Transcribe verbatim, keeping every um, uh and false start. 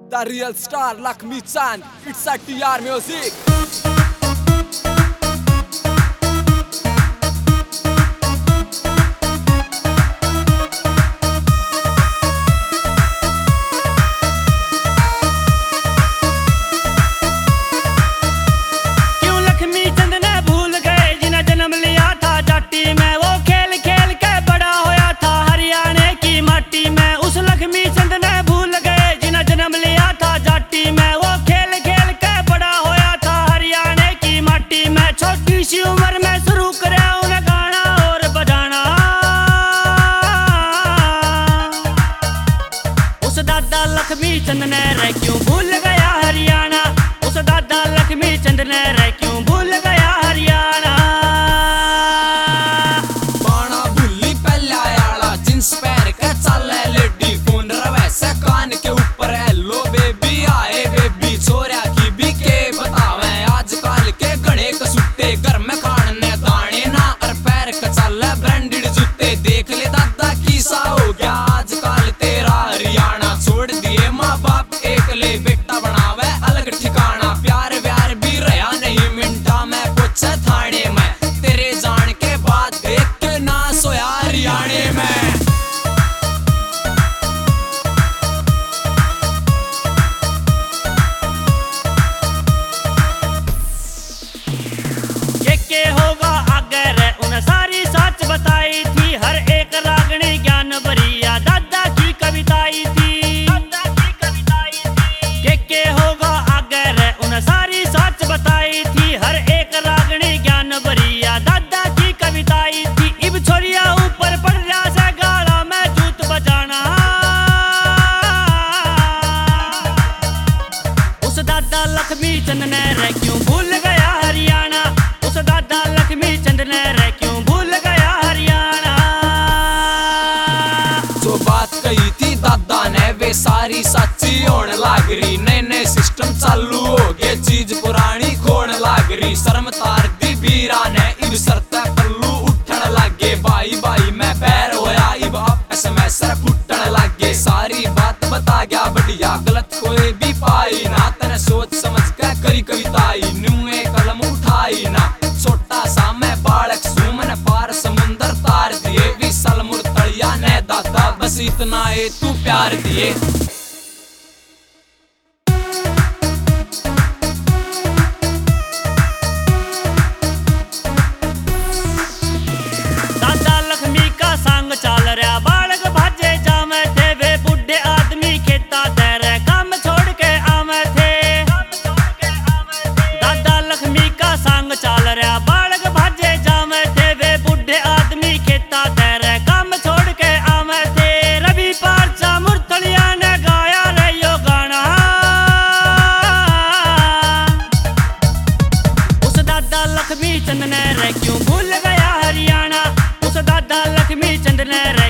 The real star Lakshmi Chand. It's a T R music. इसी उम्र में शुरू करा उन्हें गाना और बजाना। उस दादा लक्ष्मी चंद ने रे क्यों भूल गया हरियाणा। उस दादा लक्ष्मी चंद ने रे क्यों भूल गया हरियाणा। बाणा भूली पहला आला जींस पहन के चले लेडी फोन रवे से कान के ऊपर हेलो बेबी आए बेबी छोरा की भी के बतावे आजकल के गणे कसुते घर में खाने दाने ना और पैर कचाले ब्रांडेड जूते। देख ले दादा किसा हो गया आजकल तेरा हरियाणा। छोड़ दिए माँ बाप एक ले बेटा बनावे अलग ठिकाना। प्यार व्यार भी रहा नहीं मिनटा में पूछे थाने में तेरे जान के बाद देख के ना सोया हरियाणे में। के होगा आगे रे उन्हें सारी सच बताई थी। हर एक रागनी ज्ञान भरिया दादा की कविताई थी। दादा की कविताई थी। के के होगा आगे रे उन्हें सारी सच बताई थी। हर एक रागनी ज्ञान भरिया दादा की कविताई थी। इब छोरिया ऊपर पड़ रहा से गाड़ा में जूत बजाना। उस दादा लक्ष्मी चंद ने रे क्यों भूल गया हरियाणा। उस दादा लक्ष्मी चंद ने रे क्यों भूल गया हरियाणा। जो बात कही थी दादा ने वे सारी सच्ची होने लाग रही। नए नए सिस्टम चालू हो गए चीज पुरानी खोण लाग रही। शर्म तार दी बीरा ने इब सरता पल्लू उठन लागे। भाई भाई मैं पैर होया इब आप एसएमएस फुटन लागे। सारी बात बता गया बढ़िया गलत कोई भी पाई ना। तने सोच समझ के करी कविताई न्यूए कलम उठाई ना। छोटा सा मैं बालक सू मैंने पार समुंदर तार दिए। विशाल मुरतड़िया ने दादा बस इतना है तू प्यार दिए। दादा लक्ष्मी का संग चल रहा बालक भाजे जामे थे। वे बुढ़े आदमी खेता तेरे काम छोड़ के आमे थे। दादा लक्ष्मी का संग चल रहा बालक भाजे जामे थे। वे बुढ़े आदमी खेता तेरे काम छोड़ के आमे थे। रवि पारचा मुरतड़िया ने गाया रे यो गाना। उस दादा लक्ष्मी चंद ने रे क्यों भूल गया हरियाणा। उस दादा लक्ष्मी चंद ने रे